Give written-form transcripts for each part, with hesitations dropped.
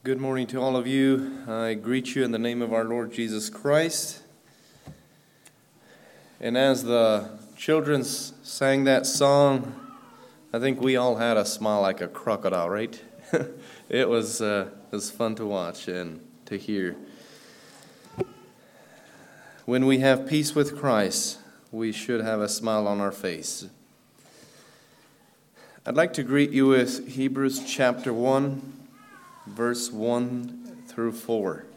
Good morning to all of you. I greet you in the name of our Lord Jesus Christ. And as the children sang that song, I think we all had a smile like a crocodile, right? It was fun to watch and to hear. When we have peace with Christ, we should have a smile on our face. I'd like to greet you with Hebrews chapter 1. Verse 1 through 4.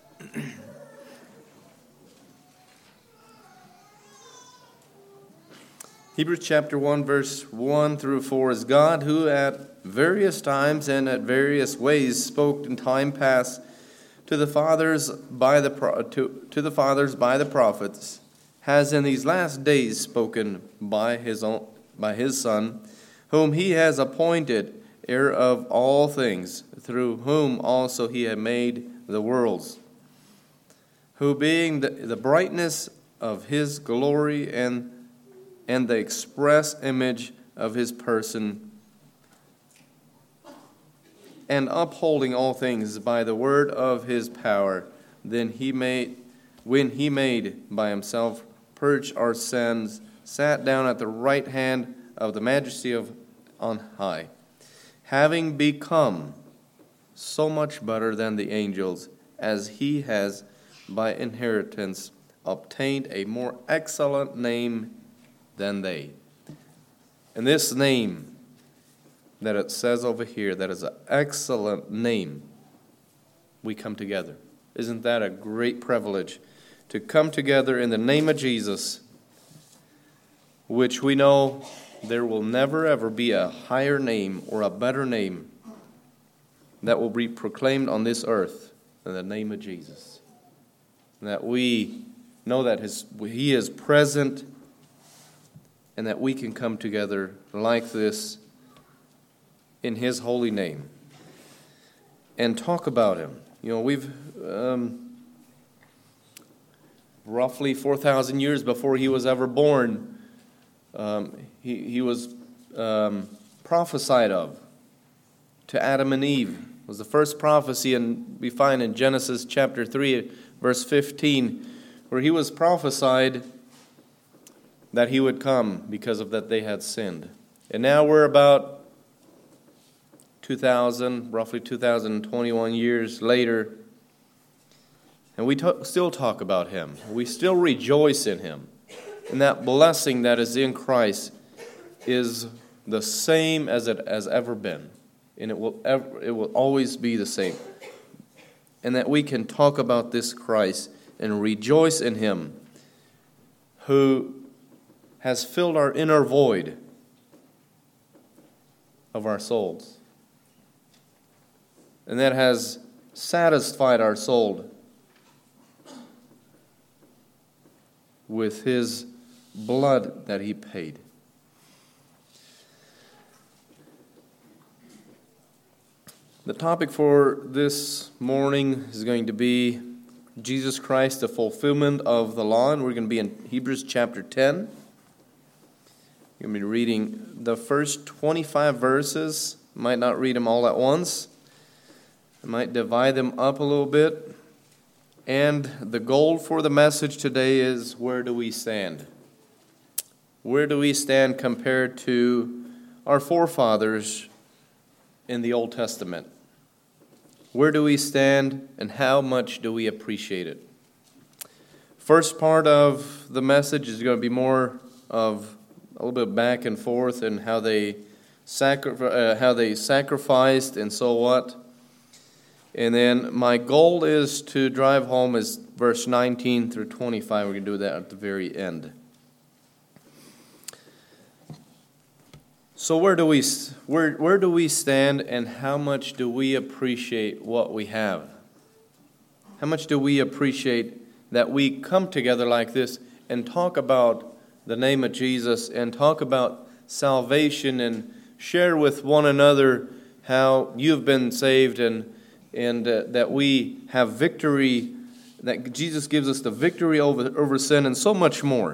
Hebrews chapter 1, verse 1 through 4 is God who at various times and at various ways spoke in time past to the fathers by the prophets, has in these last days spoken by his Son, whom he has appointed heir of all things, through whom also he had made the worlds, who being the brightness of his glory and the express image of his person, and upholding all things by the word of his power, when he made by himself purge our sins, sat down at the right hand of the majesty of on high, having become so much better than the angels, as he has by inheritance obtained a more excellent name than they. And this name that it says over here, that is an excellent name, we come together. Isn't that a great privilege to come together in the name of Jesus, which we know there will never ever be a higher name or a better name that will be proclaimed on this earth than the name of Jesus. And that we know that he is present and that we can come together like this in his holy name and talk about him. You know, we've roughly 4,000 years before he was ever born, he was prophesied of to Adam and Eve. It was the first prophecy, and we find in Genesis chapter 3, verse 15, where he was prophesied that he would come because of that they had sinned. And now we're about roughly 2,021 years later, and we still talk about him. We still rejoice in him. And that blessing that is in Christ is the same as it has ever been. And it will always be the same. And that we can talk about this Christ and rejoice in him, who has filled our inner void of our souls. And that has satisfied our soul with his blood that he paid. The topic for this morning is going to be Jesus Christ, the fulfillment of the law, and we're going to be in Hebrews chapter 10. We're going to be reading the first 25 verses. Might not read them all at once. I might divide them up a little bit. And the goal for the message today is, where do we stand? Where do we stand compared to our forefathers in the Old Testament? Where do we stand, and how much do we appreciate it? First part of the message is going to be more of a little bit back and forth and how they sacrificed and so what. And then my goal is to drive home is verse 19 through 25. We're going to do that at the very end. So where do we stand, and how much do we appreciate what we have? How much do we appreciate that we come together like this and talk about the name of Jesus and talk about salvation and share with one another how you've been saved and that we have victory, that Jesus gives us the victory over sin and so much more.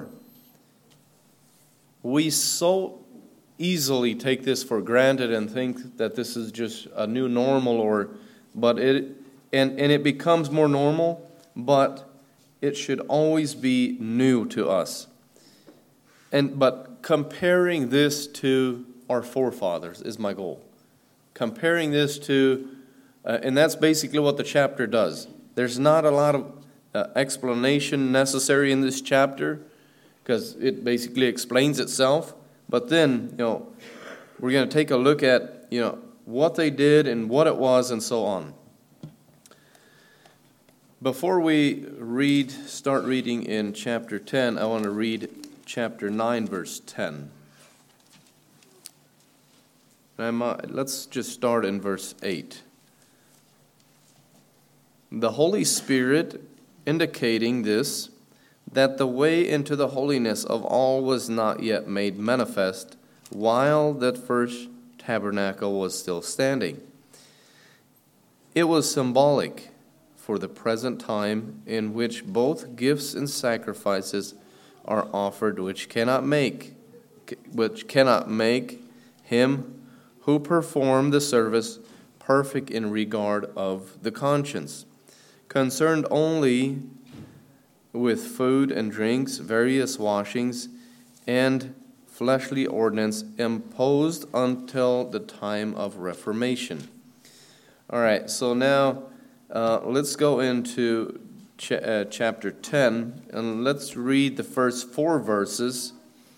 We so easily take this for granted and think that this is just a new normal, but it becomes more normal, but it should always be new to us. But comparing this to our forefathers is my goal. Comparing this to, and that's basically what the chapter does. There's not a lot of explanation necessary in this chapter because it basically explains itself. But then, we're going to take a look at, what they did and what it was and so on. Before we start reading in chapter 10, I want to read chapter 9, verse 10. Let's just start in verse 8. The Holy Spirit indicating this, that the way into the holiness of all was not yet made manifest, while that first tabernacle was still standing. It was symbolic for the present time in which both gifts and sacrifices are offered, which cannot make him who performed the service perfect in regard of the conscience, concerned only with food and drinks, various washings, and fleshly ordinance imposed until the time of Reformation. All right, so now let's go into chapter 10, and let's read the first 4 verses.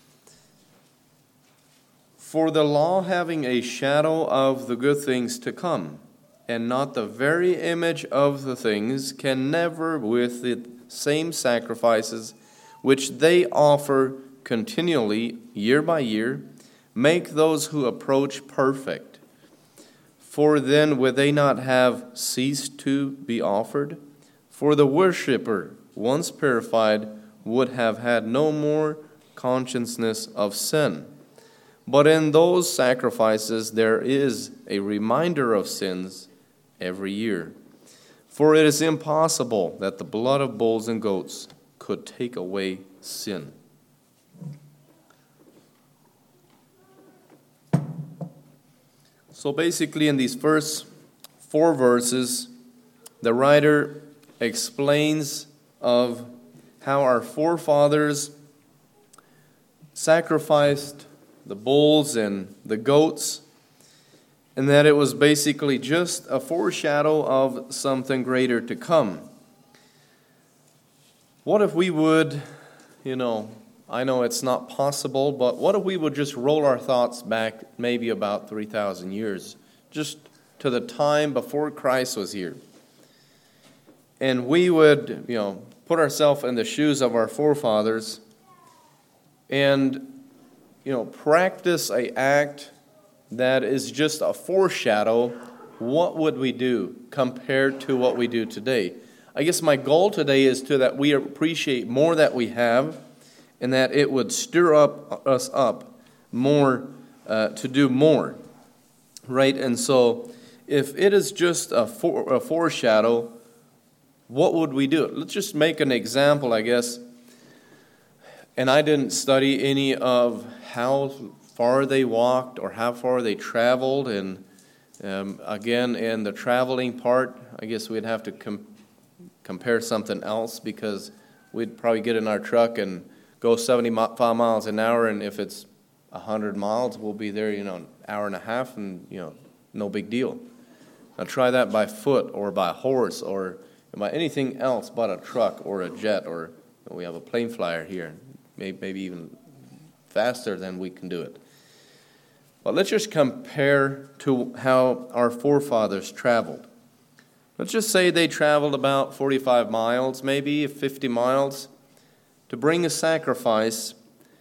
For the law having a shadow of the good things to come, and not the very image of the things, can never with the same sacrifices which they offer continually, year by year, make those who approach perfect. For then would they not have ceased to be offered? For the worshipper, once purified, would have had no more consciousness of sin. But in those sacrifices there is a reminder of sins every year. For it is impossible that the blood of bulls and goats could take away sin. So basically in these first 4 verses, the writer explains of how our forefathers sacrificed the bulls and the goats, and that it was basically just a foreshadow of something greater to come. What if we would, I know it's not possible, but what if we would just roll our thoughts back maybe about 3,000 years, just to the time before Christ was here? And we would, put ourselves in the shoes of our forefathers and, practice an act that is just a foreshadow. What would we do compared to what we do today? I guess my goal today is that we appreciate more that we have, and that it would stir us up more to do more, right? And so if it is just a foreshadow, what would we do? Let's just make an example, I guess. And I didn't study any of how far they walked or how far they traveled. And again, in the traveling part, I guess we'd have to compare something else, because we'd probably get in our truck and go 75 miles an hour, and if it's 100 miles, we'll be there, an hour and a half, and, no big deal. Now try that by foot or by horse or by anything else but a truck or a jet, or we have a plane flyer here, maybe even faster than we can do it. But let's just compare to how our forefathers traveled. Let's just say they traveled about 45 miles, maybe 50 miles, to bring a sacrifice,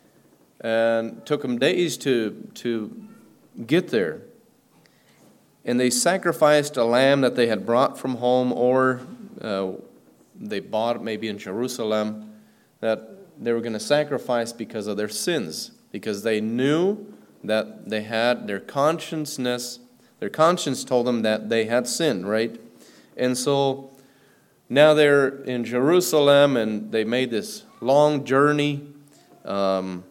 and took them days to get there. And they sacrificed a lamb that they had brought from home, or they bought it maybe in Jerusalem, that they were going to sacrifice because of their sins, because they knew that they had their conscience told them that they had sinned, right? And so now they're in Jerusalem, and they made this long journey. Now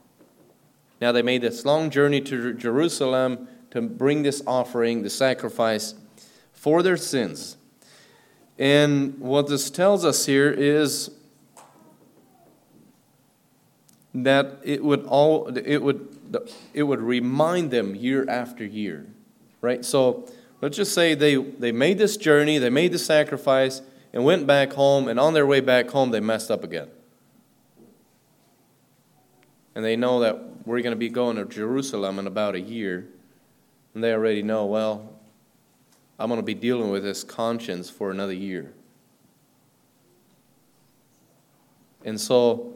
they made this long journey to Jerusalem to bring this offering, the sacrifice for their sins. And what this tells us here is that it would remind them year after year, right? So let's just say they made this journey, they made the sacrifice, and went back home, and on their way back home, they messed up again. And they know that we're going to be going to Jerusalem in about a year, and they already know, well, I'm going to be dealing with this conscience for another year. And so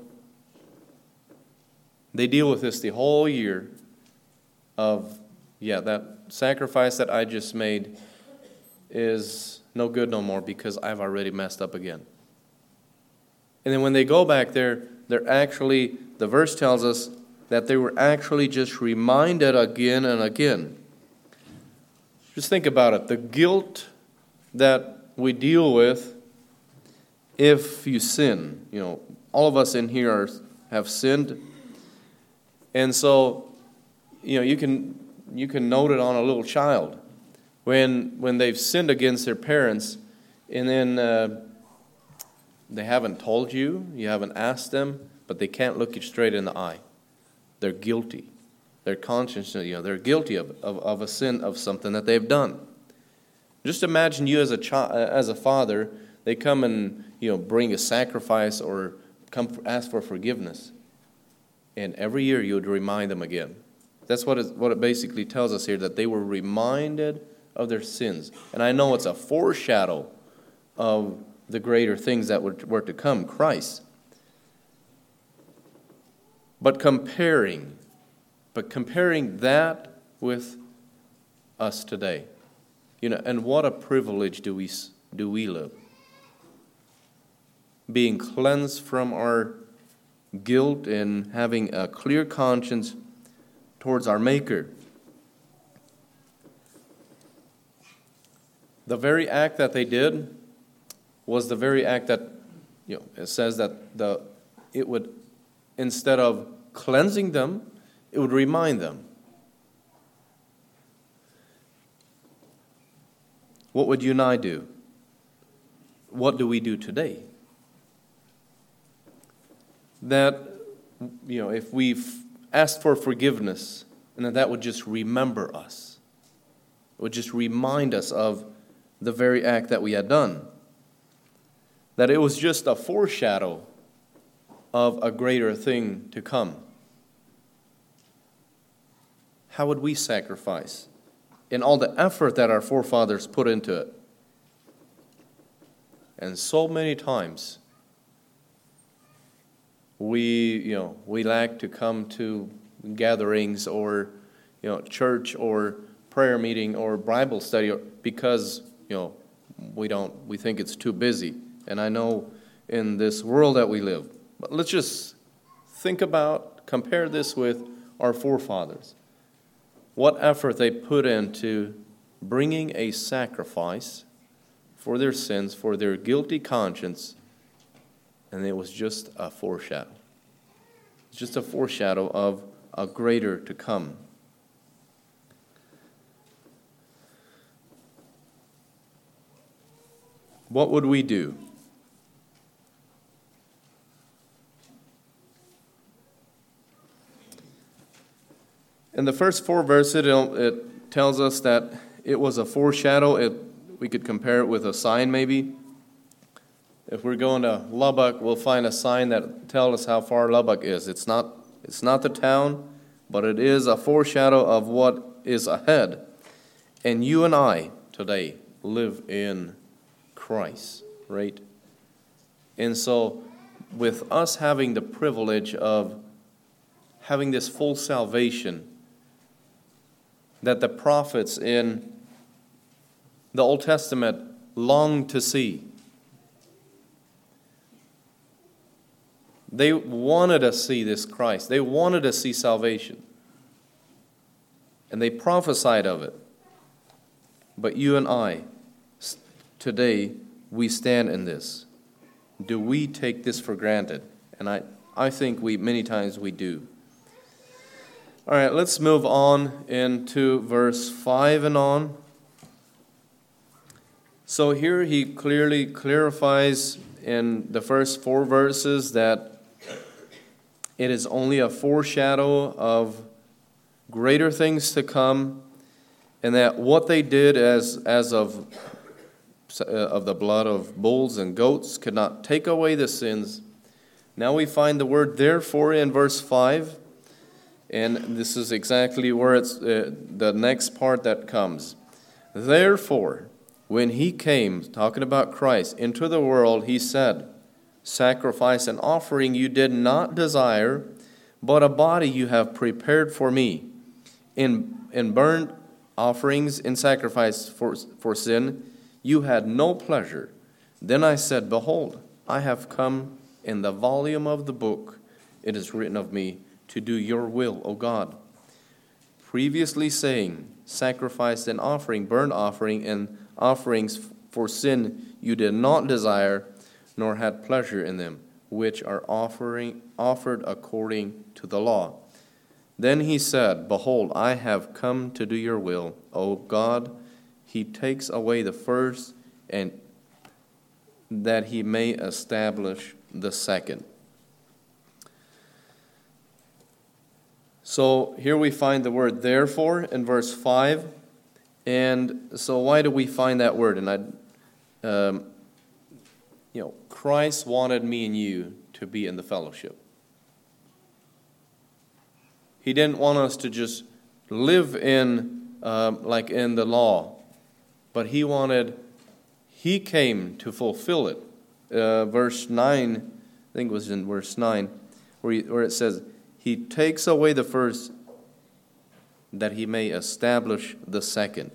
they deal with this the whole year of, that sacrifice that I just made is no good no more because I've already messed up again. And then when they go back there, they're actually, the verse tells us that they were actually just reminded again and again. Just think about it. The guilt that we deal with if you sin. All of us in here have sinned. And so, you can note it on a little child. When they've sinned against their parents, and then they haven't told you, you haven't asked them, but they can't look you straight in the eye. They're guilty. Their conscience, they're guilty of a sin of something that they've done. Just imagine you as a father, they come and bring a sacrifice or come ask for forgiveness, and every year you would remind them again. That's what it basically tells us here, that they were reminded of their sins. And I know it's a foreshadow of the greater things that were to come, Christ. But comparing that with us today, and what a privilege do we live, being cleansed from our guilt and having a clear conscience towards our Maker. The very act that they did was the very act that, it says that it would, instead of cleansing them, it would remind them. What would you and I do? What do we do today? That, if we've asked for forgiveness, and that would just remember us. It would just remind us of the very act that we had done. That it was just a foreshadow of a greater thing to come. How would we sacrifice in all the effort that our forefathers put into it? And so many times we lack to come to gatherings or church or prayer meeting or Bible study because we think it's too busy. And I know in this world that we live, but let's just compare this with our forefathers. What effort they put into bringing a sacrifice for their sins, for their guilty conscience, and it was just a foreshadow. It's just a foreshadow of a greater to come. What would we do? In the first 4 verses, it tells us that it was a foreshadow. We could compare it with a sign maybe. If we're going to Lubbock, we'll find a sign that tells us how far Lubbock is. It's not the town, but it is a foreshadow of what is ahead. And you and I today live in Christ, right? And so with us having the privilege of having this full salvation that the prophets in the Old Testament longed to see. They wanted to see this Christ. They wanted to see salvation. And they prophesied of it. But you and I, today, we stand in this. Do we take this for granted? And I think many times we do. All right, let's move on into verse 5 and on. So here he clearly clarifies in the first 4 verses that it is only a foreshadow of greater things to come, and that what they did as of the blood of bulls and goats could not take away the sins. Now we find the word therefore in verse 5, and this is exactly where it's the next part that comes. Therefore, when he came, talking about Christ, into the world, he said, sacrifice and offering you did not desire, but a body you have prepared for me. In burnt offerings and sacrifice for sin, you had no pleasure. Then I said, behold, I have come. In the volume of the book it is written of me to do your will, O God. Previously saying, sacrifice and offering, burnt offering and offerings for sin you did not desire, nor had pleasure in them, which are offered according to the law. Then he said, behold, I have come to do your will, O God. He takes away the first, and that he may establish the second. So here we find the word therefore in verse 5. And so why do we find that word? And Christ wanted me and you to be in the fellowship. He didn't want us to just live in like in the law, but he came to fulfill it. Verse 9, I think it was in verse 9, where it says, he takes away the first that he may establish the second.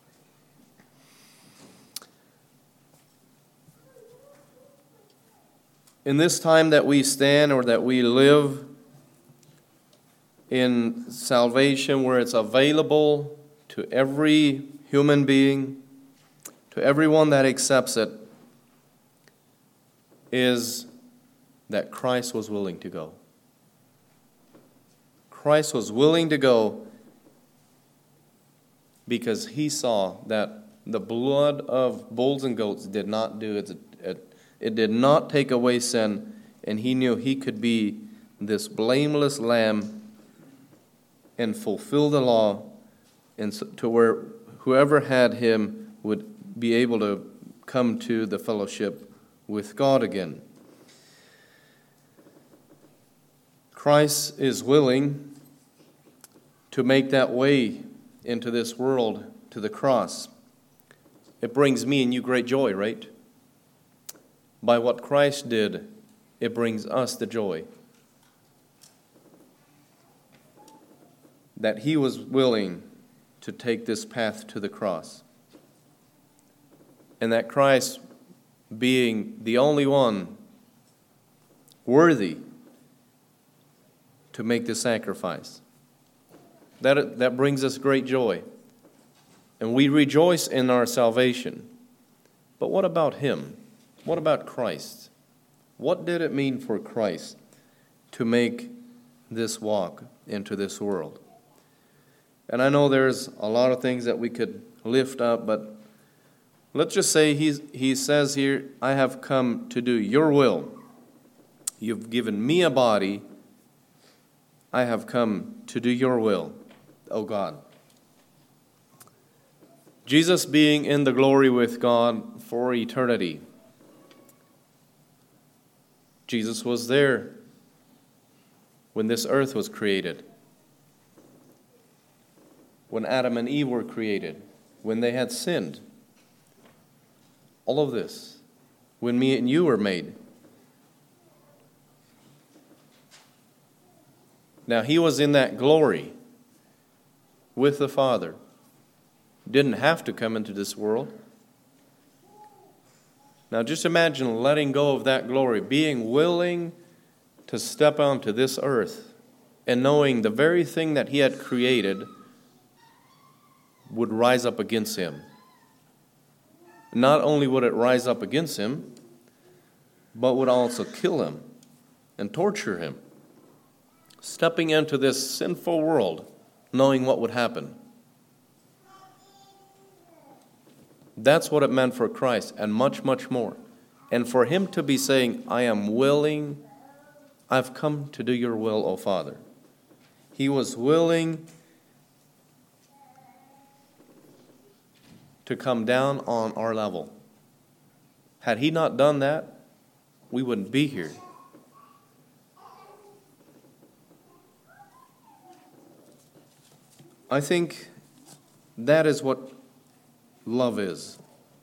In this time that we stand or that we live in salvation, where it's available to every human being, to everyone that accepts it, is that Christ was willing to go. Christ was willing to go because he saw that the blood of bulls and goats did not do it did not take away sin, and he knew he could be this blameless lamb and fulfill the law, and to where whoever had him would be able to come to the fellowship with God again. Christ is willing to make that way into this world to the cross. It brings me and you great joy, right? By what Christ did, it brings us the joy that he was willing to take this path to the cross. And that Christ, being the only one worthy to make the sacrifice, that brings us great joy. And we rejoice in our salvation. But what about him? What about Christ? What did it mean for Christ to make this walk into this world? And I know there's a lot of things that we could lift up, but let's just say he says here, I have come to do your will. You've given me a body. I have come to do your will, O God. Jesus being in the glory with God for eternity. Jesus was there when this earth was created, when Adam and Eve were created, when they had sinned. All of this, when me and you were made. Now, he was in that glory with the Father. Didn't have to come into this world. Now, just imagine letting go of that glory, being willing to step onto this earth and knowing the very thing that he had created would rise up against him. Not only would it rise up against him, but would also kill him and torture him. Stepping into this sinful world, knowing what would happen. That's what it meant for Christ, and much, much more. And for him to be saying, I am willing, I've come to do your will, O Father. He was willing to come down on our level. Had he not done that, we wouldn't be here. I think that is what love is.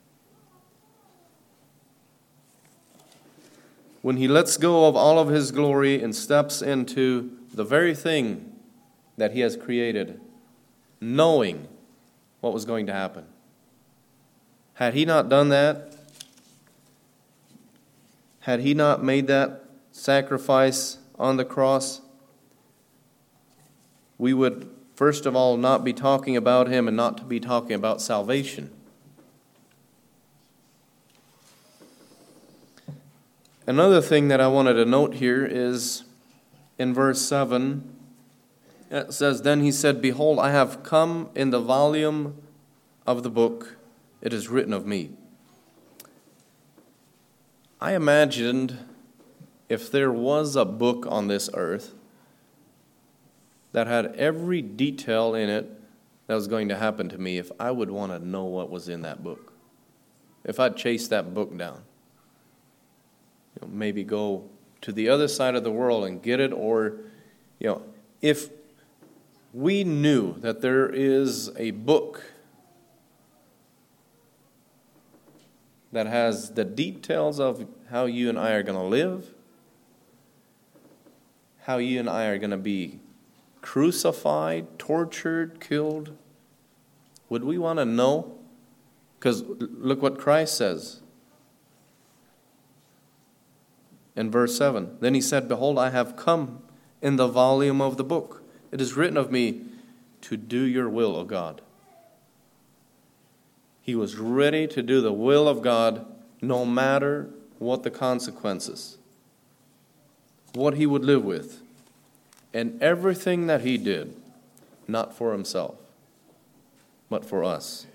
When he lets go of all of his glory and steps into the very thing that he has created, knowing what was going to happen. Had he not done that, had he not made that sacrifice on the cross, we would, first of all, not be talking about him and not to be talking about salvation. Another thing that I wanted to note here is in verse 7, it says, Then he said, Behold, I have come in the volume of the book, it is written of me. I imagined if there was a book on this earth that had every detail in it that was going to happen to me, if I would want to know what was in that book. If I'd chase that book down. Maybe go to the other side of the world and get it, or, if we knew that there is a book that has the details of how you and I are going to live, how you and I are going to be crucified, tortured, killed, would we want to know? Because look what Christ says. In verse 7, Then he said, Behold, I have come in the volume of the book. It is written of me to do your will, O God. He was ready to do the will of God no matter what the consequences, what he would live with, and everything that he did, not for himself, but for us.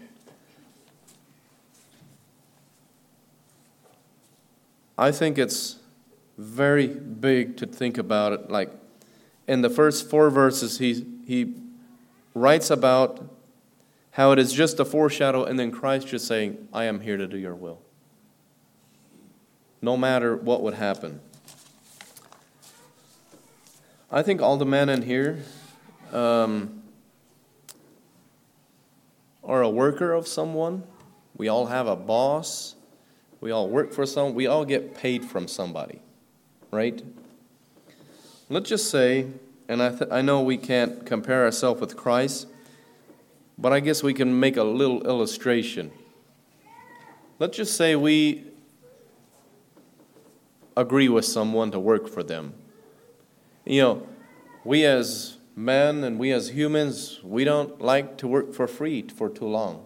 I think it's very big to think about it. Like in the first 4 verses, he writes about how it is just a foreshadow, and then Christ just saying, I am here to do your will. No matter what would happen. I think all the men in here are a worker of someone. We all have a boss. We all work for someone. We all get paid from somebody. Right? Let's just say, and I know we can't compare ourselves with Christ, but I guess we can make a little illustration. Let's just say we agree with someone to work for them. We as men and we as humans, we don't like to work for free for too long.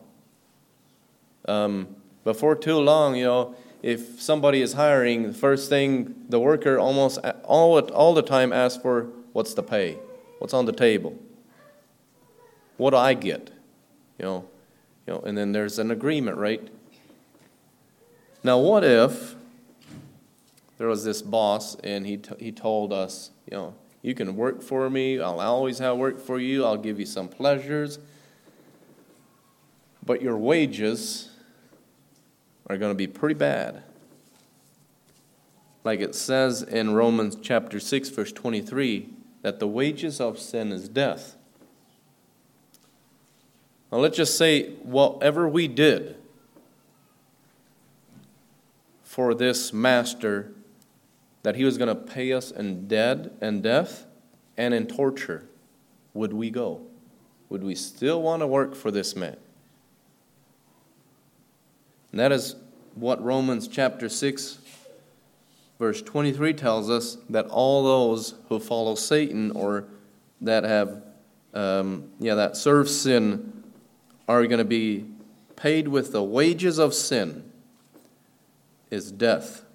Before too long, if somebody is hiring, the first thing the worker almost all the time asks for, what's the pay? What's on the table? What do I get? And then there's an agreement, right? Now, what if there was this boss and he told us, you can work for me. I'll always have work for you. I'll give you some pleasures. But your wages are going to be pretty bad. Like it says in Romans chapter 6, verse 23, that the wages of sin is death. Now let's just say whatever we did for this master, that he was going to pay us in death and in torture, would we go? Would we still want to work for this man? And that is what Romans chapter 6, verse 23 tells us, that all those who follow Satan or that have, that serve sin are going to be paid with the wages of sin is death.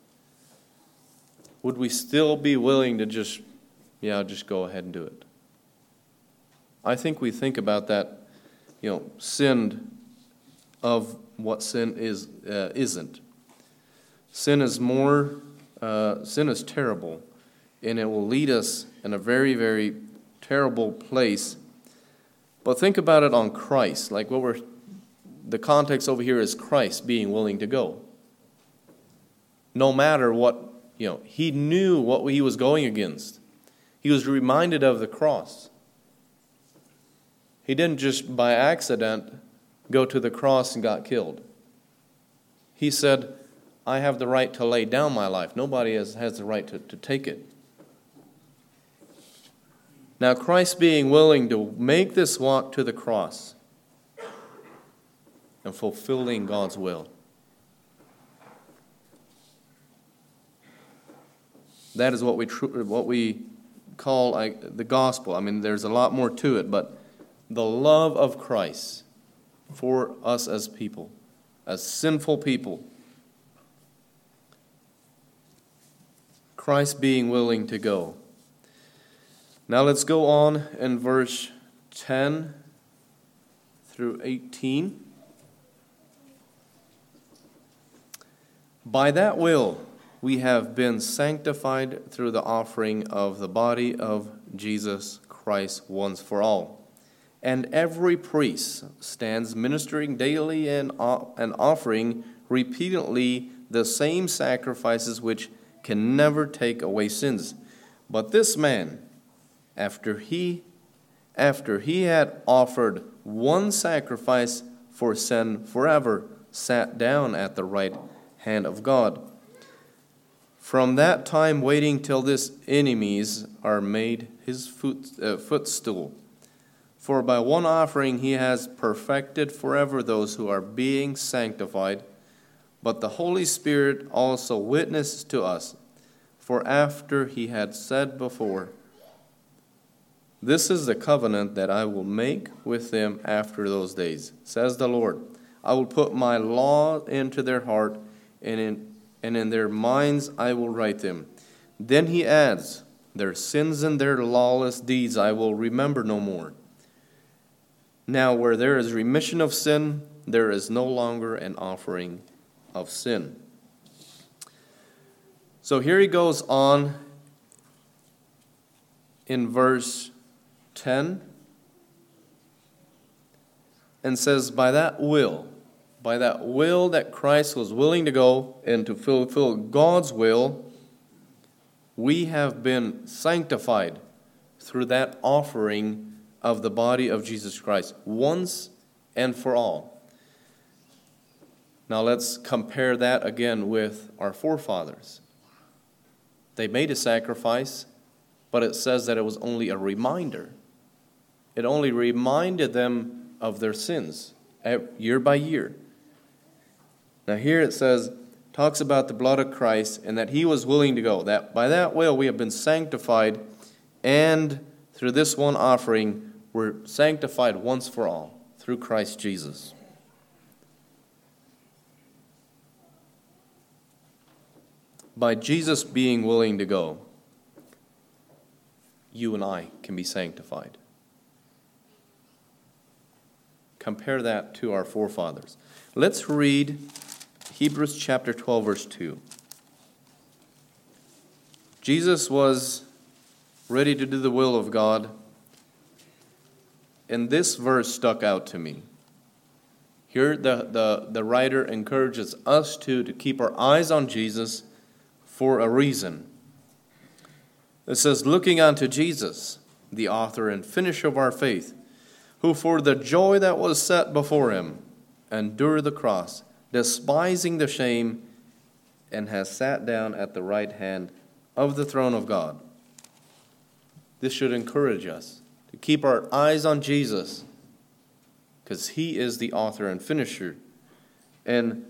Would we still be willing to just go ahead and do it? I think we think about that, sin of what sin isn't. Sin is terrible, and it will lead us in a very, very terrible place. But think about it on Christ. Like the context over here is Christ being willing to go. No matter what, he knew what he was going against. He was reminded of the cross. He didn't just by accident go to the cross and got killed. He said, I have the right to lay down my life. Nobody has the right to take it. Now, Christ being willing to make this walk to the cross and fulfilling God's will. That is what we call the gospel. I mean, there's a lot more to it, but the love of Christ for us as people, as sinful people. Christ being willing to go. Now let's go on in verse 10 through 18. By that will we have been sanctified through the offering of the body of Jesus Christ once for all. And every priest stands ministering daily and offering repeatedly the same sacrifices which can never take away sins. But this man, after he had offered one sacrifice for sin forever, sat down at the right hand of God. From that time waiting till his enemies are made his footstool. For by one offering he has perfected forever those who are being sanctified. But the Holy Spirit also witnesses to us. For after he had said before, this is the covenant that I will make with them after those days, says the Lord. I will put my law into their heart, and in their minds I will write them. Then he adds, their sins and their lawless deeds I will remember no more. Now where there is remission of sin, there is no longer an offering of sin. So here he goes on in verse 10 and says, by that will that Christ was willing to go and to fulfill God's will, we have been sanctified through that offering of the body of Jesus Christ once and for all. Now let's compare that again with our forefathers. They made a sacrifice, but it says that it was only a reminder. It only reminded them of their sins year by year. Now here it talks about the blood of Christ and that he was willing to go. That by that will we have been sanctified, and through this one offering we're sanctified once for all through Christ Jesus. By Jesus being willing to go, you and I can be sanctified. Compare that to our forefathers. Let's read Hebrews chapter 12, verse 2. Jesus was ready to do the will of God, and this verse stuck out to me. Here the writer encourages us to keep our eyes on Jesus for a reason. It says, looking unto Jesus, the author and finisher of our faith, who for the joy that was set before him endured the cross, despising the shame, and has sat down at the right hand of the throne of God. This should encourage us to keep our eyes on Jesus, because he is the author and finisher. And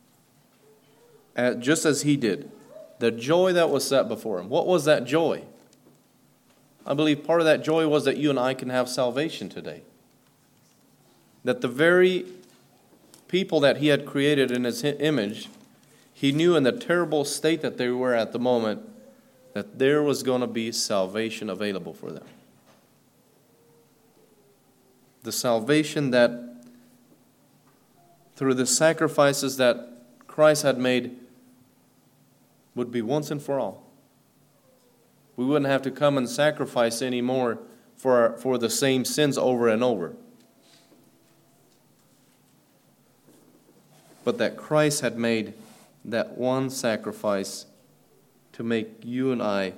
just as he did, the joy that was set before him. What was that joy? I believe part of that joy was that you and I can have salvation today. That the very people that he had created in his image, he knew in the terrible state that they were at the moment, that there was going to be salvation available for them. The salvation that through the sacrifices that Christ had made, would be once and for all. We wouldn't have to come and sacrifice anymore for the same sins over and over. But that Christ had made that one sacrifice to make you and I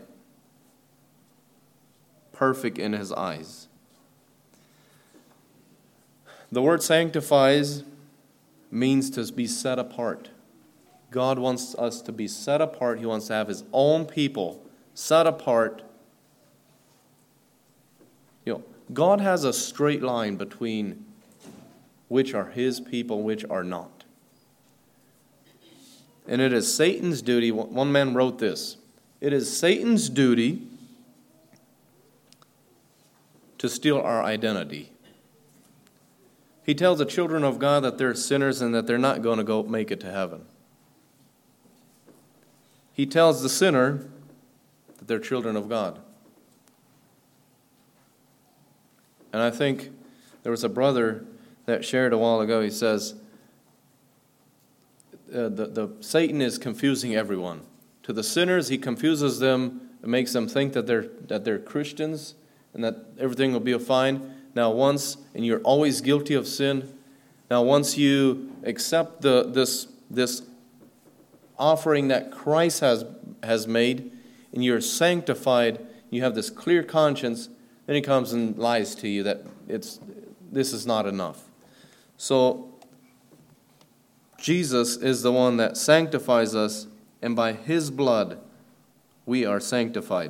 perfect in His eyes. The word sanctifies means to be set apart. God wants us to be set apart. He wants to have His own people set apart. God has a straight line between which are His people, which are not. And it is Satan's duty. One man wrote this: it is Satan's duty to steal our identity. He tells the children of God that they're sinners and that they're not going to go make it to heaven. He tells the sinner that they're children of God. And I think there was a brother that shared a while ago. He says, Satan is confusing everyone. To the sinners, he confuses them and makes them think that they're Christians and that everything will be fine. Now and you're always guilty of sin. Now once you accept this offering that Christ has made, and you're sanctified, you have this clear conscience, then He comes and lies to you that this is not enough. So Jesus is the one that sanctifies us, and by His blood we are sanctified.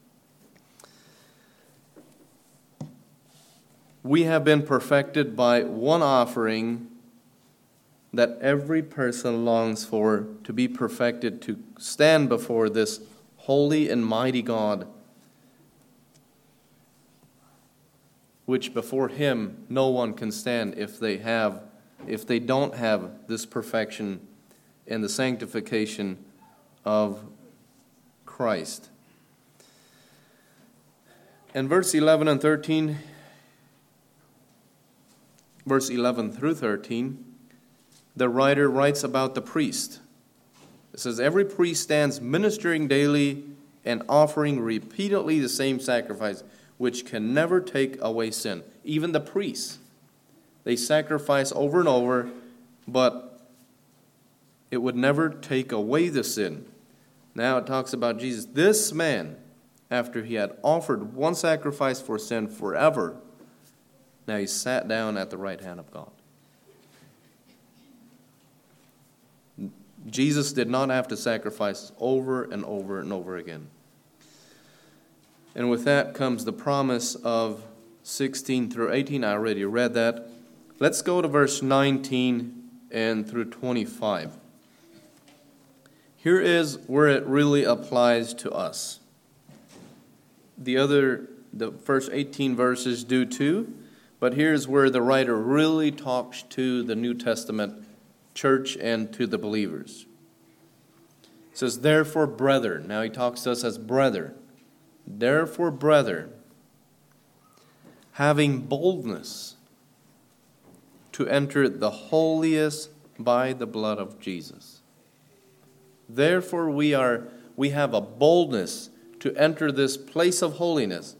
We have been perfected by one offering that every person longs for, to be perfected, to stand before this holy and mighty God, which before Him no one can stand if they don't have this perfection and the sanctification of Christ. In verse 11 and 13, verse 11 through 13, the writer writes about the priest. It says, every priest stands ministering daily and offering repeatedly the same sacrifice, which can never take away sin. Even the priests, they sacrifice over and over, but it would never take away the sin. Now it talks about Jesus. This man, after He had offered one sacrifice for sin forever, now He sat down at the right hand of God. Jesus did not have to sacrifice over and over and over again. And with that comes the promise of 16 through 18. I already read that. Let's go to verse 19 and through 25. Here is where it really applies to us. The first 18 verses do too, but here's where the writer really talks to the New Testament church and to the believers. It says, therefore, brethren. Now he talks to us as brethren. Therefore, brethren, having boldness to enter the holiest by the blood of Jesus. Therefore, we have a boldness to enter this place of holiness.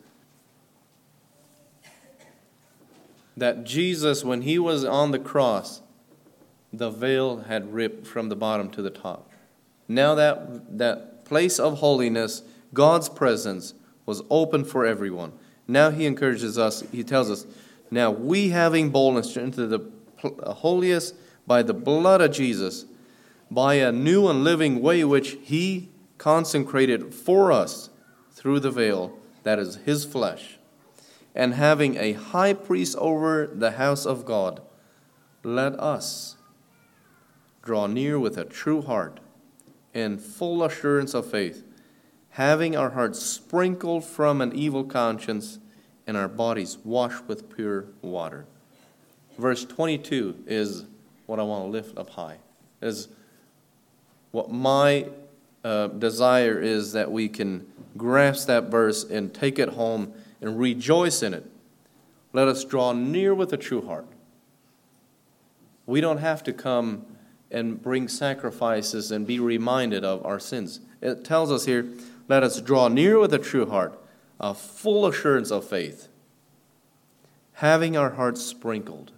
That Jesus, when He was on the cross, the veil had ripped from the bottom to the top. Now that place of holiness, God's presence, was open for everyone. Now He encourages us, He tells us, now we having boldness to enter the holiest by the blood of Jesus, by a new and living way which He consecrated for us through the veil, that is His flesh, and having a high priest over the house of God, let us draw near with a true heart and full assurance of faith, having our hearts sprinkled from an evil conscience and our bodies washed with pure water. Verse 22 is what I want to lift up high. Is what my desire is, that we can grasp that verse and take it home and rejoice in it. Let us draw near with a true heart. We don't have to come and bring sacrifices and be reminded of our sins. It tells us here, let us draw near with a true heart, a full assurance of faith, having our hearts sprinkled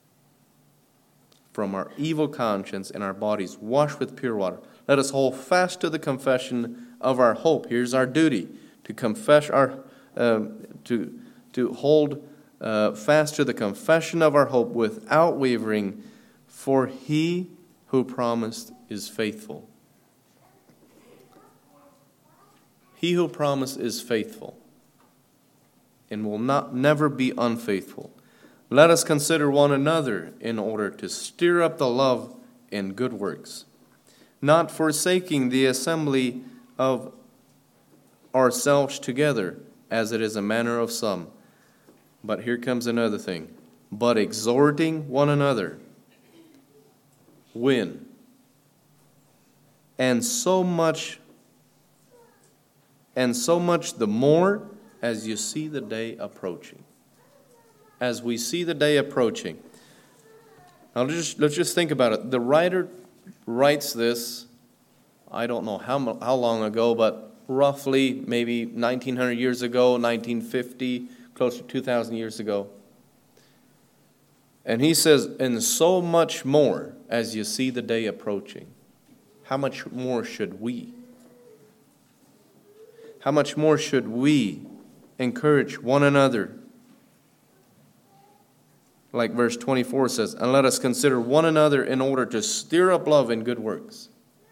from our evil conscience and our bodies washed with pure water. Let us hold fast to the confession of our hope. Here's our duty, to confess our, to hold fast to the confession of our hope without wavering, for he who promised is faithful. He who promised is faithful and will never be unfaithful. Let us consider one another in order to stir up the love and good works, not forsaking the assembly of ourselves together, as it is a manner of some. But here comes another thing. But exhorting one another. When? And so much the more as you see the day approaching. As we see the day approaching. Now let's just think about it. The writer writes this, I don't know how long ago, but roughly maybe 1900 years ago, 1950, close to 2,000 years ago. And he says, and so much more as you see the day approaching. How much more should we? How much more should we encourage one another? Like verse 24 says, and let us consider one another in order to stir up love and good works.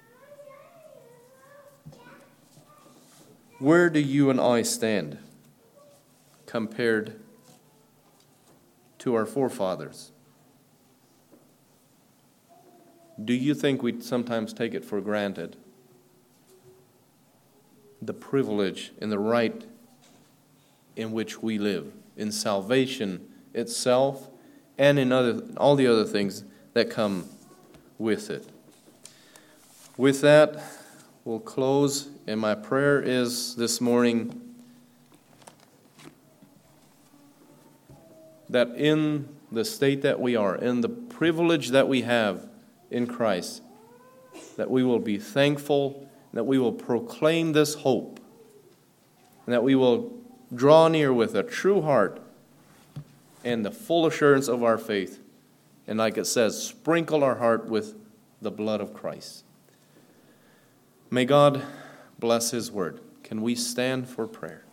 Where do you and I stand compared to our forefathers? Do you think we sometimes take it for granted? The privilege and the right in which we live, in salvation itself, and in all the other things that come with it. With that, we'll close, and my prayer is this morning that in the state that we are, in the privilege that we have in Christ, that we will be thankful, that we will proclaim this hope, and that we will draw near with a true heart and the full assurance of our faith. And like it says, sprinkle our heart with the blood of Christ. May God bless His word. Can we stand for prayer?